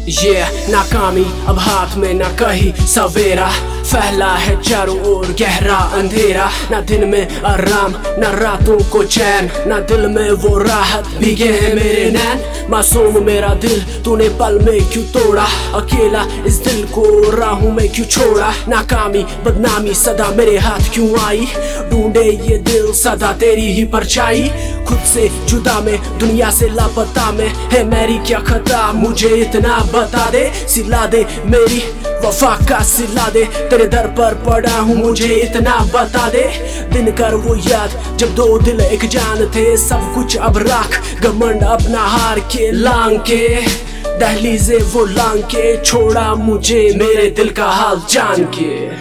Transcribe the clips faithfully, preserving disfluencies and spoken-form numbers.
ये नाकामी अब हाथ में ना कहीं सवेरा, फैला है चारों ओर गहरा अंधेरा। ना दिन में आराम ना रातों को चैन, ना दिल में वो राहत भीगे हैं मेरे नैन। मासूम मेरा दिल तूने पल में क्यों तोड़ा, अकेला इस दिल को राहों में क्यों छोड़ा। नाकामी बदनामी सदा मेरे हाथ क्यों आई, ढूंढे ये दिल सदा तेरी ही परछाई। खुद से जुदा में दुनिया से लापता में है मेरी क्या खता, मुझे इतना बता दे। सिला दे मेरी वफा का सिला दे, तेरे दर पर पड़ा हूँ मुझे इतना बता दे। दिन कर वो याद जब दो दिल एक जान थे, सब कुछ अब राख घमंड अपना हार के लांग के। दहलीज़े वो लांग के छोड़ा मुझे मेरे दिल का हाल जान के।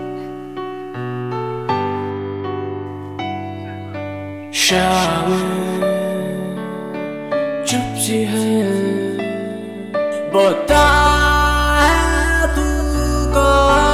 शाम चुप सी है बता है तू कौन,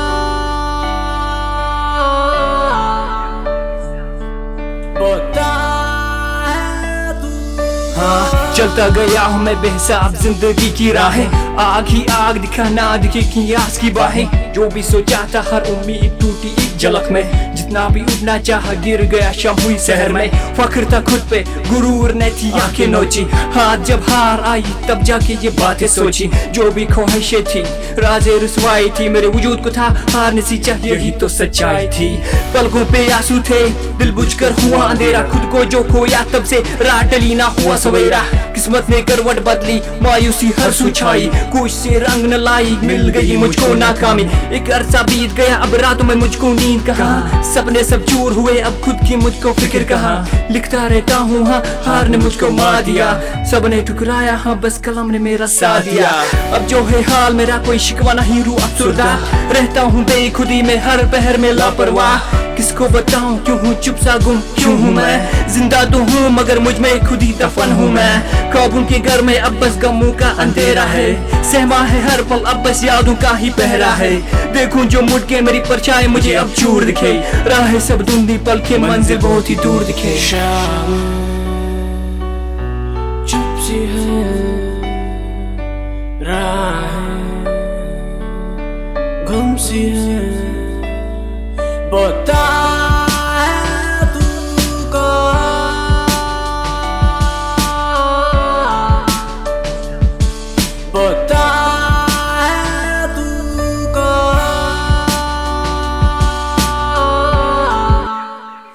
बता है तू। हाँ चलता गया हूँ मैं बेहिसाब जिंदगी की राहें, आग ही आग दिखा ना दिखे कि आस की बाहें। जो भी सोचा था हर उम्मीद टूटी एक झलक में, जितना भी उड़ना चाहा गिर गया शाम हुई शहर में। फख्र था खुद पे गुरूर ने थी आंखें नोची, हाथ जब हार आई तब जाके ये बातें सोची। जो भी ख्वाहिशें थी राज़े रुसवाई थी, मेरे वजूद को था हारने सी चाहिए यही तो सच्चाई थी। पलकों पे आंसू थे दिल बुझकर हुआ अंधेरा, खुद को जो खोया तब से राह टली ना हुआ सवेरा। किस्मत ने करवट बदली मायूसी हर सुछाई, कुछ से रंग न लाई मिल गई मुझको नाकामी। एक अरसा बीत गया अब रातों में मुझको नींद कहाँ, सपने सब चूर हुए अब खुद की मुझको फिक्र कहाँ। लिखता रहता हूँ हाँ हार ने मुझको मार दिया, सबने ठुकराया हाँ बस कलम ने मेरा साथ दिया। अब जो है हाल मेरा कोई शिकवा नहीं रूह अफसुर्दा, रहता हूँ बेखुदी में हर पहर में लापरवाह। किसको बताऊं क्यों हूँ चुप सा गुम क्यों हूँ मैं, जिंदा तो हूँ मगर मुझ में खुद ही दफन हूँ मैं। ख्वाबों के घर में अब बस गमों का अंधेरा है, सहमा है हर पल अब बस यादों का ही पहरा है। देखूं जो मुड़ के मेरी परछाई मुझे अब चूर दिखे, राह सब धुंधली पल के मंजिल बहुत ही दूर दिखे। शाम चुप सी है राह गम सी है।